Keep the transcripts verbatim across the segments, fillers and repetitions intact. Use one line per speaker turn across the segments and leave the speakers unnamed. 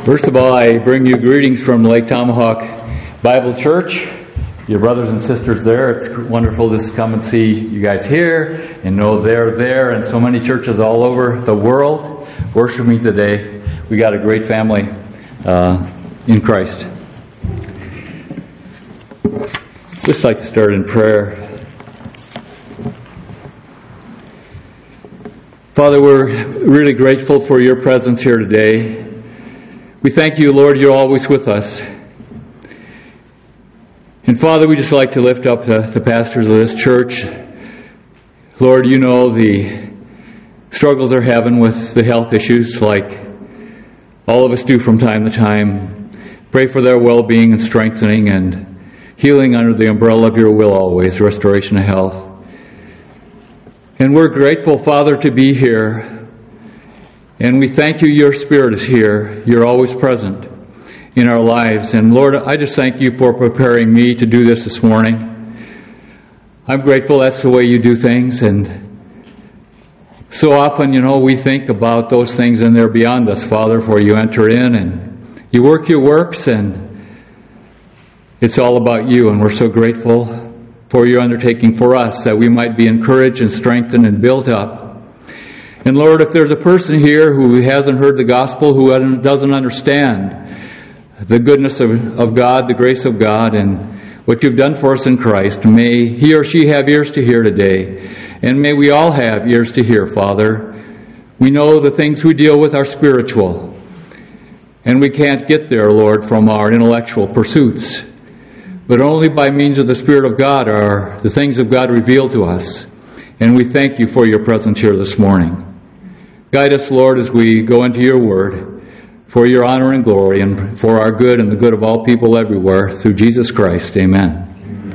First of all, I bring you greetings from Lake Tomahawk Bible Church. Your brothers and sisters there, it's wonderful to come and see you guys here and know they're there, and so many churches all over the world worshiping today. We got a great family uh, in Christ. Just like to start in prayer. Father, we're really grateful for your presence here today. We thank you, Lord, you're always with us. And Father, we just like to lift up the, the pastors of this church. Lord, you know the struggles they're having with the health issues like all of us do from time to time. Pray for their well-being and strengthening and healing under the umbrella of your will always, restoration of health. And we're grateful, Father, to be here. And we thank you, your Spirit is here. You're always present in our lives. And Lord, I just thank you for preparing me to do this this morning. I'm grateful that's the way you do things. And so often, you know, we think about those things and they're beyond us, Father, for you enter in and you work your works and it's all about you. And we're so grateful for your undertaking for us that we might be encouraged and strengthened and built up. And Lord, if there's a person here who hasn't heard the gospel, who doesn't understand the goodness of, of God, the grace of God, and what you've done for us in Christ, may he or she have ears to hear today. And may we all have ears to hear, Father. We know the things we deal with are spiritual. And we can't get there, Lord, from our intellectual pursuits. But only by means of the Spirit of God are the things of God revealed to us. And we thank you for your presence here this morning. Guide us, Lord, as we go into your word, for your honor and glory, and for our good and the good of all people everywhere, through Jesus Christ. Amen.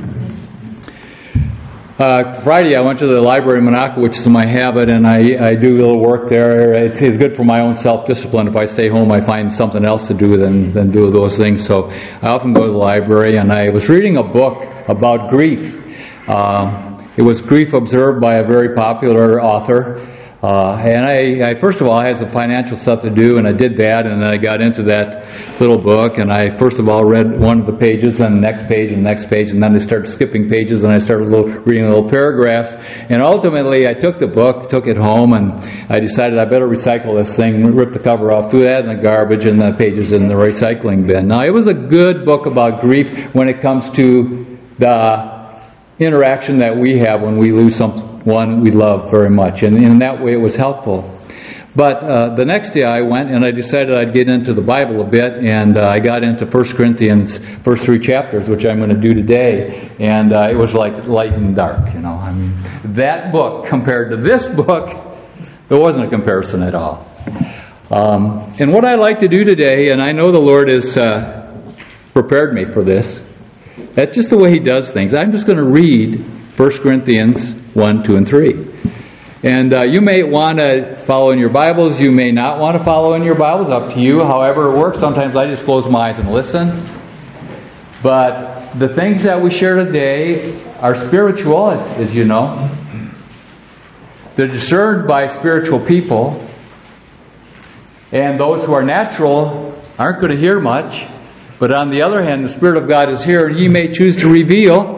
Uh, Friday, I went to the library in Monaco, which is my habit, and I, I do a little work there. It's, it's good for my own self-discipline. If I stay home, I find something else to do than, than do those things. So I often go to the library, and I was reading a book about grief. Uh, it was Grief Observed by a very popular author. Uh, and I, I, first of all, I had some financial stuff to do, and I did that, and then I got into that little book, and I, first of all, read one of the pages, and the next page, and the next page, and then I started skipping pages, and I started little, reading little paragraphs, and ultimately, I took the book, took it home, and I decided I better recycle this thing, rip the cover off, threw that in the garbage, and the pages in the recycling bin. Now, it was a good book about grief when it comes to the interaction that we have when we lose someone we love very much, and in that way it was helpful. But uh, the next day I went and I decided I'd get into the Bible a bit, and uh, I got into First Corinthians, first three chapters, which I'm going to do today, and uh, it was like light and dark, you know. I mean, that book compared to this book, there wasn't a comparison at all. Um, and what I like to do today, and I know the Lord has uh, prepared me for this, that's just the way He does things. I'm just going to read First Corinthians one, two, and three. And uh, you may want to follow in your Bibles. You may not want to follow in your Bibles. Up to you. However it works. Sometimes I just close my eyes and listen. But the things that we share today are spiritual, as, as you know. They're discerned by spiritual people. And those who are natural aren't going to hear much. But on the other hand, the Spirit of God is here, and He may choose to reveal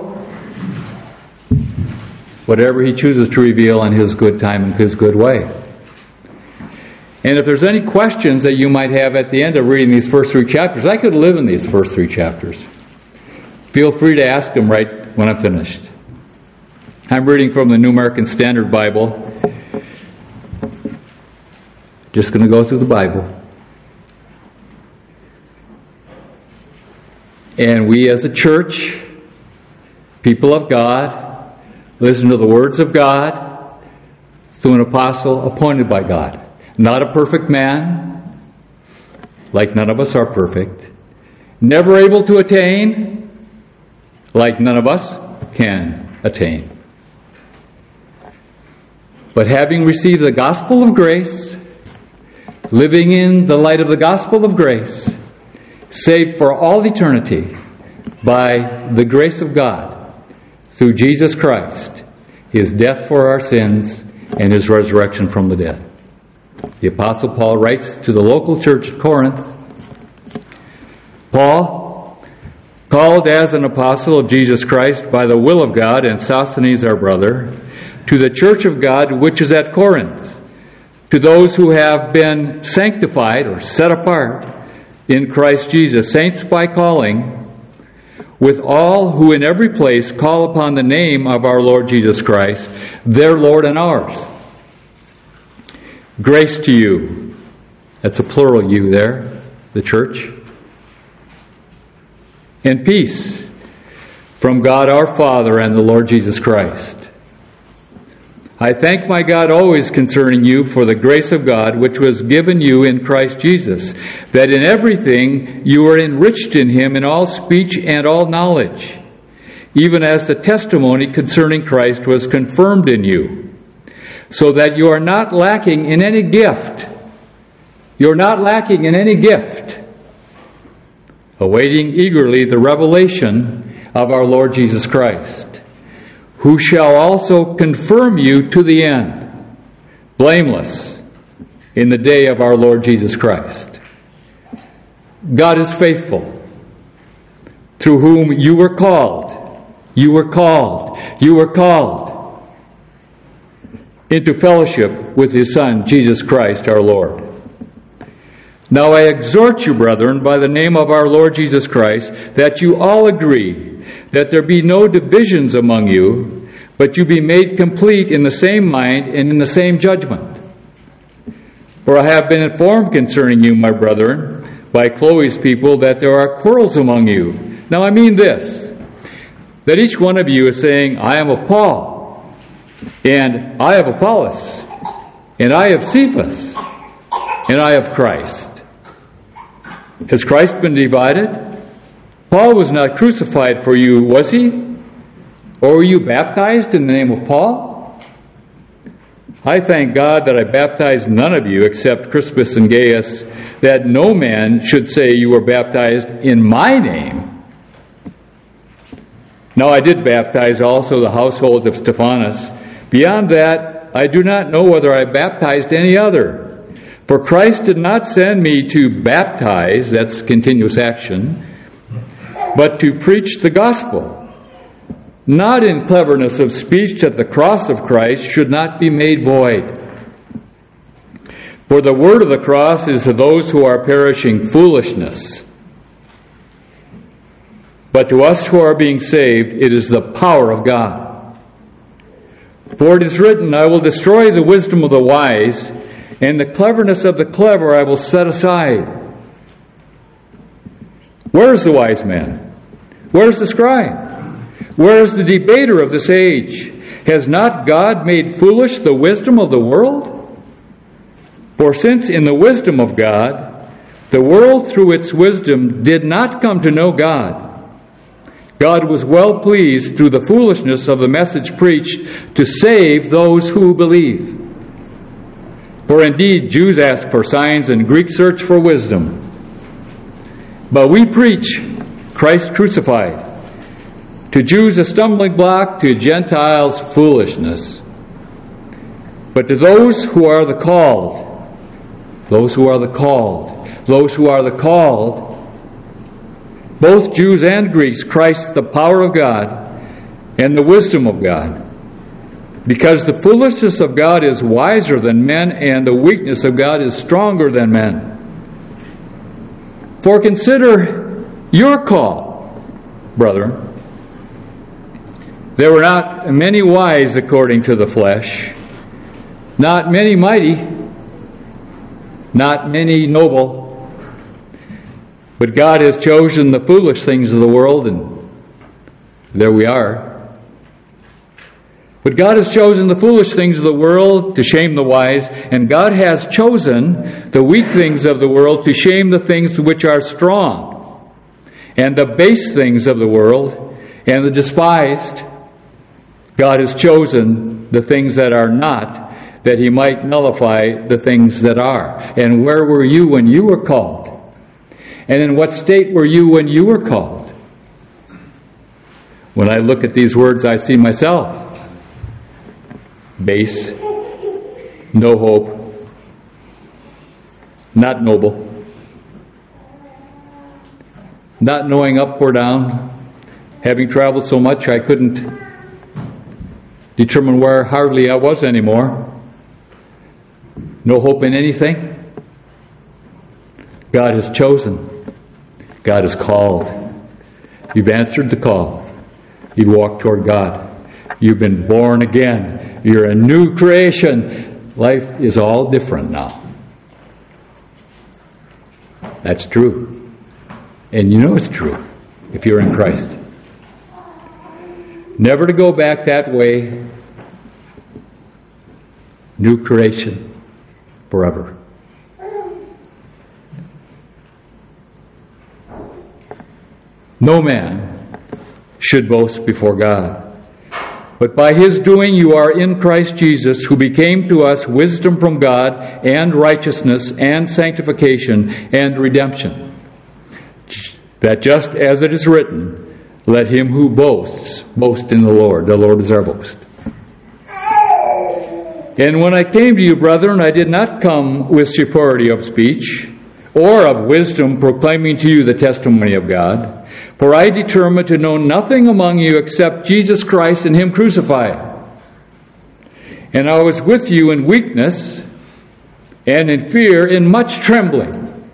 whatever He chooses to reveal in His good time and His good way. And if there's any questions that you might have at the end of reading these first three chapters, I could live in these first three chapters. Feel free to ask them right when I'm finished. I'm reading from the New American Standard Bible. Just going to go through the Bible. And we as a church, people of God, listen to the words of God through an apostle appointed by God. Not a perfect man, like none of us are perfect. Never able to attain, like none of us can attain. But having received the gospel of grace, living in the light of the gospel of grace, saved for all eternity by the grace of God through Jesus Christ, His death for our sins, and His resurrection from the dead. The Apostle Paul writes to the local church at Corinth, Paul, called as an apostle of Jesus Christ by the will of God, and Sosthenes our brother, to the church of God which is at Corinth, to those who have been sanctified or set apart in Christ Jesus, saints by calling, with all who in every place call upon the name of our Lord Jesus Christ, their Lord and ours. Grace to you. That's a plural you there, the church. And peace from God our Father and the Lord Jesus Christ. I thank my God always concerning you for the grace of God which was given you in Christ Jesus, that in everything you are enriched in him in all speech and all knowledge, even as the testimony concerning Christ was confirmed in you, so that you are not lacking in any gift. You're not lacking in any gift, awaiting eagerly the revelation of our Lord Jesus Christ, who shall also confirm you to the end, blameless in the day of our Lord Jesus Christ. God is faithful, through whom you were called, you were called, you were called into fellowship with his Son, Jesus Christ our Lord. Now I exhort you, brethren, by the name of our Lord Jesus Christ, that you all agree, that there be no divisions among you, but you be made complete in the same mind and in the same judgment. For I have been informed concerning you, my brethren, by Chloe's people, that there are quarrels among you. Now I mean this, that each one of you is saying, I am of Paul, and I have Apollos, and I have Cephas, and I have Christ. Has Christ been divided? Paul was not crucified for you, was he? Or were you baptized in the name of Paul? I thank God that I baptized none of you except Crispus and Gaius, that no man should say you were baptized in my name. Now I did baptize also the household of Stephanas. Beyond that, I do not know whether I baptized any other. For Christ did not send me to baptize, that's continuous action, but to preach the gospel, not in cleverness of speech, that the cross of Christ should not be made void. For the word of the cross is to those who are perishing foolishness, but to us who are being saved it is the power of God. For it is written, I will destroy the wisdom of the wise, and the cleverness of the clever I will set aside. Where is the wise man? Where is the scribe? Where is the debater of this age? Has not God made foolish the wisdom of the world? For since in the wisdom of God, the world through its wisdom did not come to know God, God was well pleased through the foolishness of the message preached to save those who believe. For indeed, Jews ask for signs and Greeks search for wisdom. But we preach Christ crucified, to Jews a stumbling block, to Gentiles foolishness. But to those who are the called, those who are the called, those who are the called, both Jews and Greeks, Christ the power of God and the wisdom of God. Because the foolishness of God is wiser than men, and the weakness of God is stronger than men. For consider your call, brethren. There were not many wise according to the flesh, not many mighty, not many noble, but God has chosen the foolish things of the world, and there we are. But God has chosen the foolish things of the world to shame the wise, and God has chosen the weak things of the world to shame the things which are strong, and the base things of the world, and the despised. God has chosen the things that are not, that he might nullify the things that are. And where were you when you were called? And in what state were you when you were called? When I look at these words, I see myself. Base, no hope, not noble. not knowing up or down, having traveled so much I couldn't determine where hardly I was anymore. No hope in anything. God has chosen. God has called. You've answered the call. You walk toward God. You've been born again. You're a new creation. Life is all different now. That's true. And you know it's true if you're in Christ. Never to go back that way. New creation forever. No man should boast before God. But by his doing you are in Christ Jesus, who became to us wisdom from God and righteousness and sanctification and redemption. That just as it is written, let him who boasts, boast in the Lord. The Lord is our boast. And when I came to you, brethren, I did not come with superiority of speech or of wisdom, proclaiming to you the testimony of God. For I determined to know nothing among you except Jesus Christ and him crucified. And I was with you in weakness and in fear, in much trembling.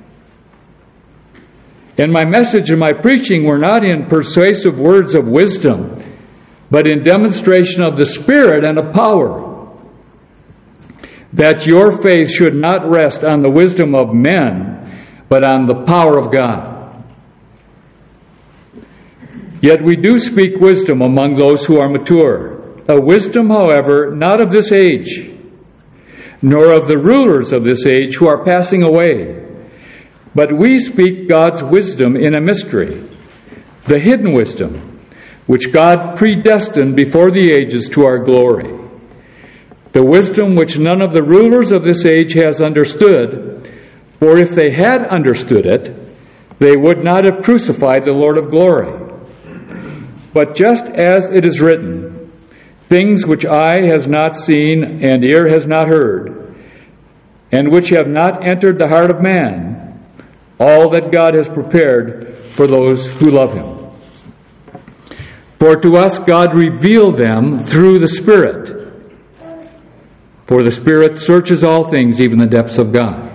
And my message and my preaching were not in persuasive words of wisdom, but in demonstration of the Spirit and of power, that your faith should not rest on the wisdom of men, but on the power of God. Yet we do speak wisdom among those who are mature, a wisdom, however, not of this age, nor of the rulers of this age who are passing away. But we speak God's wisdom in a mystery, the hidden wisdom, which God predestined before the ages to our glory. The wisdom which none of the rulers of this age has understood, for if they had understood it, they would not have crucified the Lord of glory. But just as it is written, things which eye has not seen and ear has not heard, and which have not entered the heart of man, all that God has prepared for those who love him. For to us God revealed them through the Spirit. For the Spirit searches all things, even the depths of God.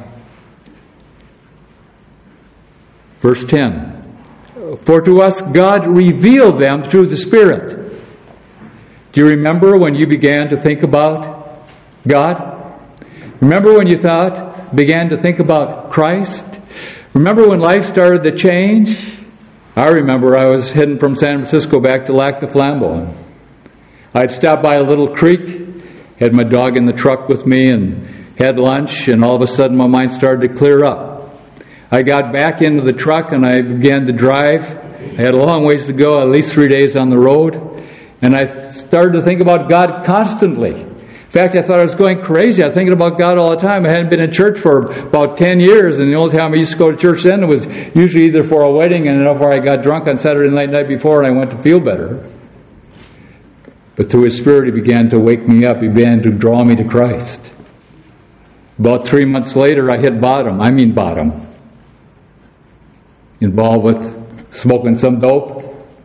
Verse ten. For to us God revealed them through the Spirit. Do you remember when you began to think about God? Remember when you thought, began to think about Christ? Remember when life started to change? I remember I was heading from San Francisco back to Lac du Flambeau. I'd stopped by a little creek, had my dog in the truck with me, and had lunch, and all of a sudden my mind started to clear up. I got back into the truck and I began to drive. I had a long ways to go, at least three days on the road. And I started to think about God constantly. In fact, I thought I was going crazy. I was thinking about God all the time. I hadn't been in church for about ten years, and the only time I used to go to church then was usually either for a wedding and or I got drunk on Saturday night, night before and I went to feel better. But through His Spirit, He began to wake me up. He began to draw me to Christ. About three months later, I hit bottom. I mean bottom. Involved with smoking some dope.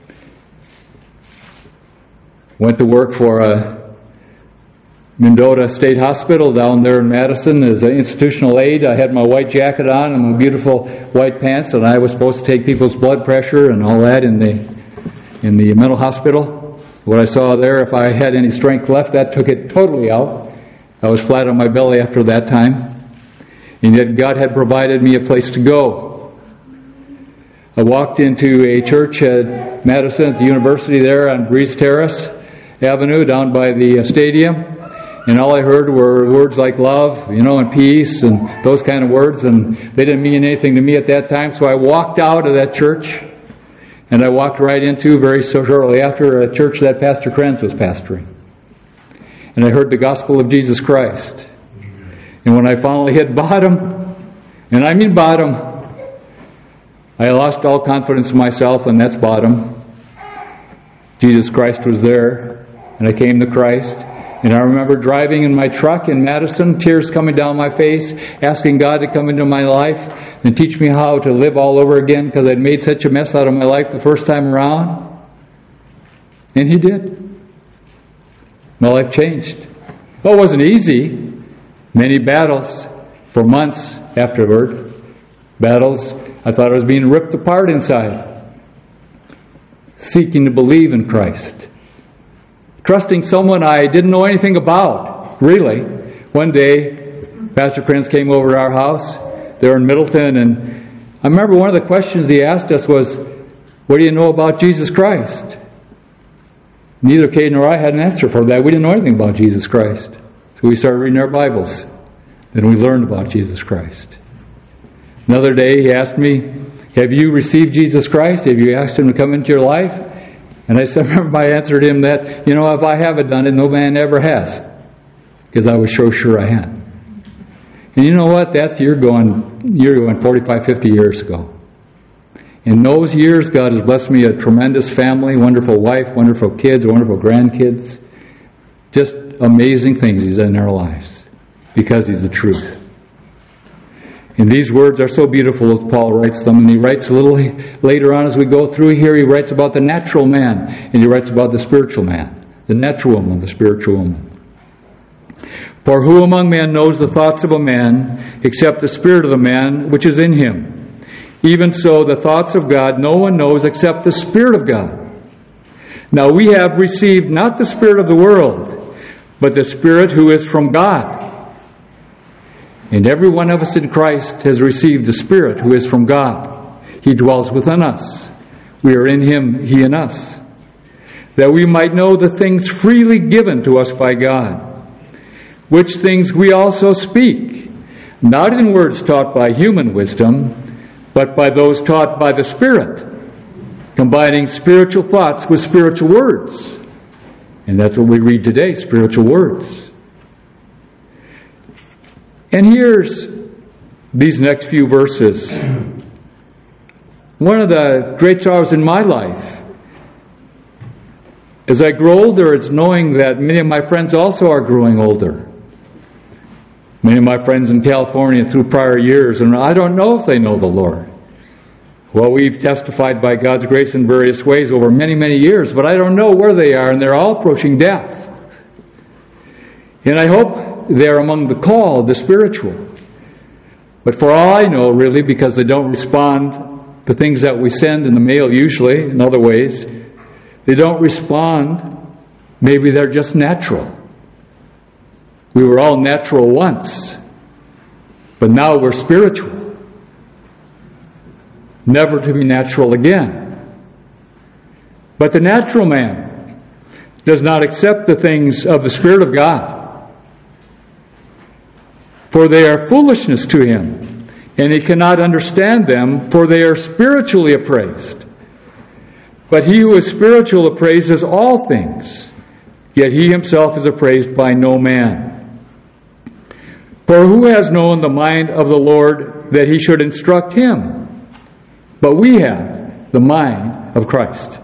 Went to work for a Mendota State Hospital down there in Madison as an institutional aide. I had my white jacket on and my beautiful white pants, and I was supposed to take people's blood pressure and all that in the in the mental hospital. What I saw there, if I had any strength left, that took it totally out. I was flat on my belly after that time. And yet God had provided me a place to go. I walked into a church at Madison at the university there on Breeze Terrace Avenue down by the stadium, and all I heard were words like love, you know, and peace and those kind of words, and they didn't mean anything to me at that time. So I walked out of that church, and I walked right into, very shortly after, a church that Pastor Krenz was pastoring. And I heard the gospel of Jesus Christ. And when I finally hit bottom, and I mean bottom, I lost all confidence in myself, and that's bottom. Jesus Christ was there, and I came to Christ. And I remember driving in my truck in Madison, tears coming down my face, asking God to come into my life. and teach me how to live all over again because I'd made such a mess out of my life the first time around? And He did. My life changed. Well, it wasn't easy. Many battles for months afterward. Battles, I thought I was being ripped apart inside. Seeking to believe in Christ. Trusting someone I didn't know anything about, really. One day, Pastor Prince came over to our house. They were in Middleton, and I remember one of the questions he asked us was, what do you know about Jesus Christ? Neither Kate nor I had an answer for that. We didn't know anything about Jesus Christ. So we started reading our Bibles. Then we learned about Jesus Christ. Another day he asked me, have you received Jesus Christ? Have you asked Him to come into your life? And I said, remember I answered him that, you know, if I haven't done it, no man ever has. Because I was so sure I had. And you know what? That's you're going, you're going forty-five, fifty years ago. In those years, God has blessed me a tremendous family, wonderful wife, wonderful kids, wonderful grandkids. Just amazing things He's done in our lives. Because He's the truth. And these words are so beautiful as Paul writes them. And he writes a little later on as we go through here, he writes about the natural man. And he writes about the spiritual man. The natural woman, the spiritual woman. For who among men knows the thoughts of a man, except the spirit of the man which is in him? Even so, the thoughts of God no one knows except the Spirit of God. Now we have received not the spirit of the world, but the Spirit who is from God. And every one of us in Christ has received the Spirit who is from God. He dwells within us. We are in Him, He in us. That we might know the things freely given to us by God, which things we also speak, not in words taught by human wisdom, but by those taught by the Spirit, combining spiritual thoughts with spiritual words. And that's what we read today, spiritual words. And here's these next few verses. One of the great sorrows in my life, as I grow older, it's knowing that many of my friends also are growing older. Many of my friends in California through prior years, and I don't know if they know the Lord. Well, we've testified by God's grace in various ways over many, many years, but I don't know where they are, and they're all approaching death. And I hope they're among the called, the spiritual. But for all I know, really, because they don't respond to things that we send in the mail usually, in other ways, they don't respond. Maybe they're just natural. We were all natural once, but now we're spiritual. Never to be natural again. But the natural man does not accept the things of the Spirit of God, for they are foolishness to him, and he cannot understand them, for they are spiritually appraised. But he who is spiritual appraises all things, yet he himself is appraised by no man. For who has known the mind of the Lord that he should instruct him? But we have the mind of Christ.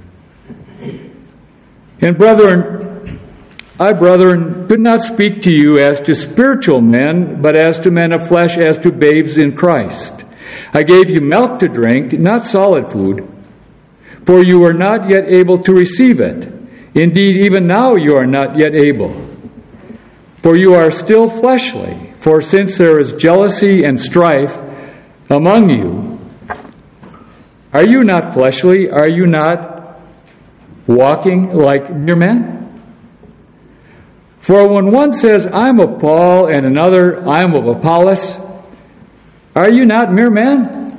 And brethren, I, brethren, could not speak to you as to spiritual men, but as to men of flesh, as to babes in Christ. I gave you milk to drink, not solid food, for you are not yet able to receive it. Indeed, even now you are not yet able. For you are still fleshly. For since there is jealousy and strife among you, are you not fleshly? Are you not walking like mere men? For when one says, I am of Paul, and another, I am of Apollos, are you not mere men?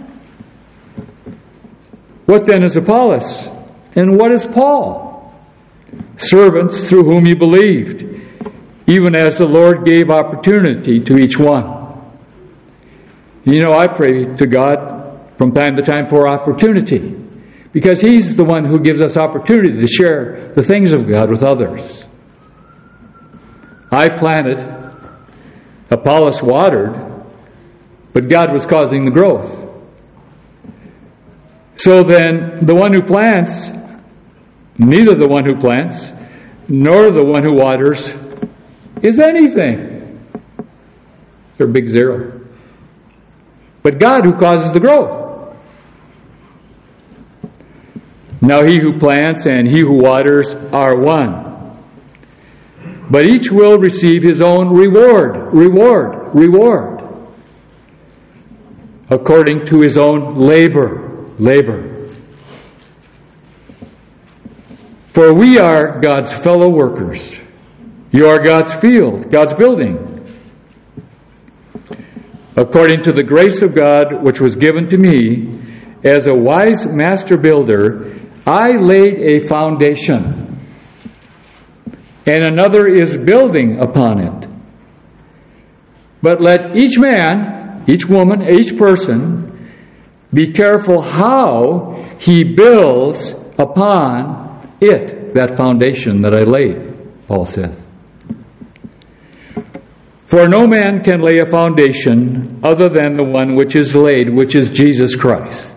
What then is Apollos? And what is Paul? Servants through whom you believed, even as the Lord gave opportunity to each one. You know, I pray to God from time to time for opportunity, because He's the one who gives us opportunity to share the things of God with others. I planted, Apollos watered, but God was causing the growth. So then, the one who plants, neither the one who plants, nor the one who waters, is anything. They're a big zero. but God who causes the growth. Now he who plants and he who waters are one, but each will receive his own reward, reward, reward, according to his own labor, labor. For we are God's fellow workers. You are God's field, God's building. According to the grace of God which was given to me, as a wise master builder, I laid a foundation, and another is building upon it. But let each man, each woman, each person be careful how he builds upon it, that foundation that I laid, Paul says. For no man can lay a foundation other than the one which is laid, which is Jesus Christ.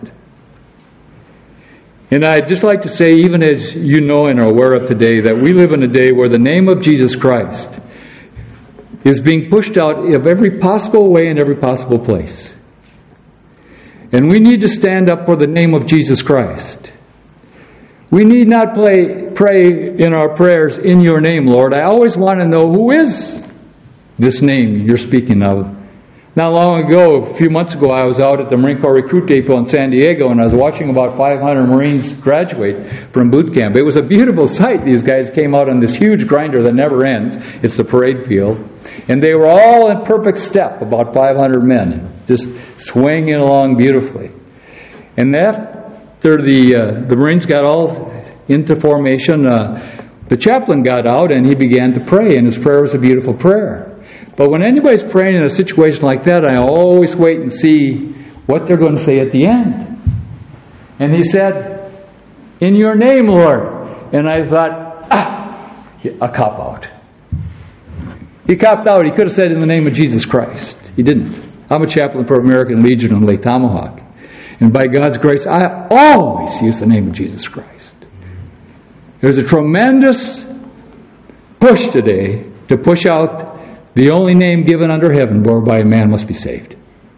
And I'd just like to say, even as you know and are aware of today, that we live in a day where the name of Jesus Christ is being pushed out of every possible way and every possible place. And we need to stand up for the name of Jesus Christ. We need not play, pray in our prayers, in your name, Lord. I always want to know who is this name you're speaking of. Not long ago, a few months ago, I was out at the Marine Corps Recruit Depot in San Diego, and I was watching about five hundred Marines graduate from boot camp. It was a beautiful sight. These guys came out on this huge grinder that never ends. It's the parade field. And they were all in perfect step, about five hundred men, just swinging along beautifully. And after the, uh, the Marines got all into formation, uh, the chaplain got out and he began to pray, and his prayer was a beautiful prayer. But when anybody's praying in a situation like that, I always wait and see what they're going to say at the end. And he said, in your name, Lord. And I thought, ah, a cop-out. He copped out. He could have said in the name of Jesus Christ. He didn't. I'm a chaplain for American Legion in Lake Tomahawk. And by God's grace, I always use the name of Jesus Christ. There's a tremendous push today to push out the only name given under heaven whereby a man must be saved.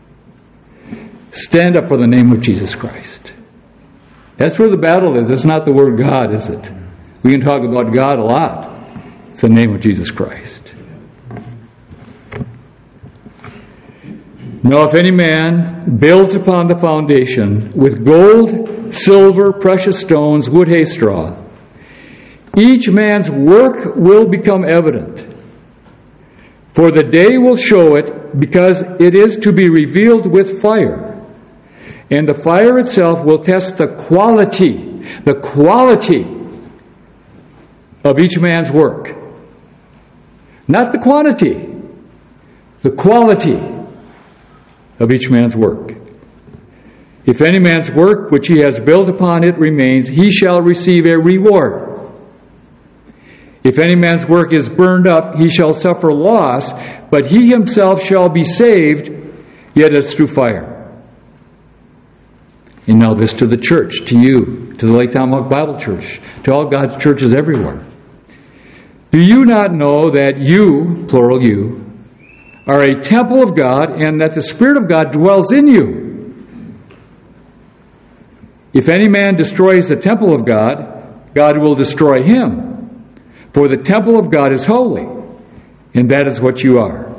Stand up for the name of Jesus Christ. That's where the battle is. It's not the word God, is it? We can talk about God a lot. It's the name of Jesus Christ. Now, if any man builds upon the foundation with gold, silver, precious stones, wood, hay, straw, each man's work will become evident. For the day will show it, because it is to be revealed with fire. And the fire itself will test the quality, the quality of each man's work. Not the quantity, the quality of each man's work. If any man's work which he has built upon it remains, he shall receive a reward. If any man's work is burned up, he shall suffer loss, but he himself shall be saved, yet as through fire. And now this to the church, to you, to the Lake Tomahawk Bible Church, to all God's churches everywhere. Do you not know that you, plural you, are a temple of God, and that the Spirit of God dwells in you? If any man destroys the temple of God, God will destroy him. For the temple of God is holy, and that is what you are.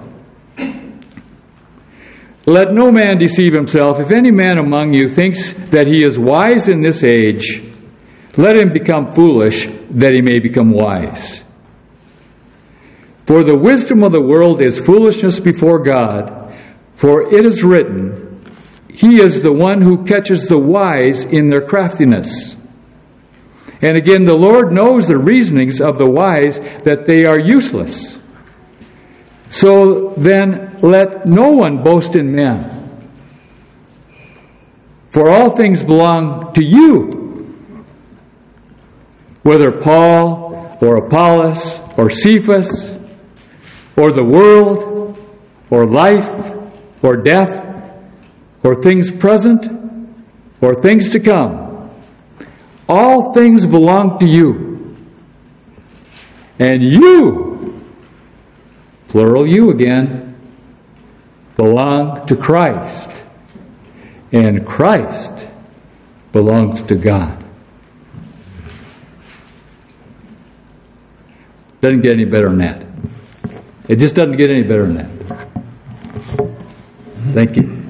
Let no man deceive himself. If any man among you thinks that he is wise in this age, let him become foolish, that he may become wise. For the wisdom of the world is foolishness before God, for it is written, He is the one who catches the wise in their craftiness. And again, the Lord knows the reasonings of the wise, that they are useless. So then, let no one boast in men. For all things belong to you. Whether Paul, or Apollos, or Cephas, or the world, or life, or death, or things present, or things to come. All things belong to you. And you, plural you again, belong to Christ and Christ belongs to God. Doesn't get any better than that. It just doesn't get any better than that. Thank you.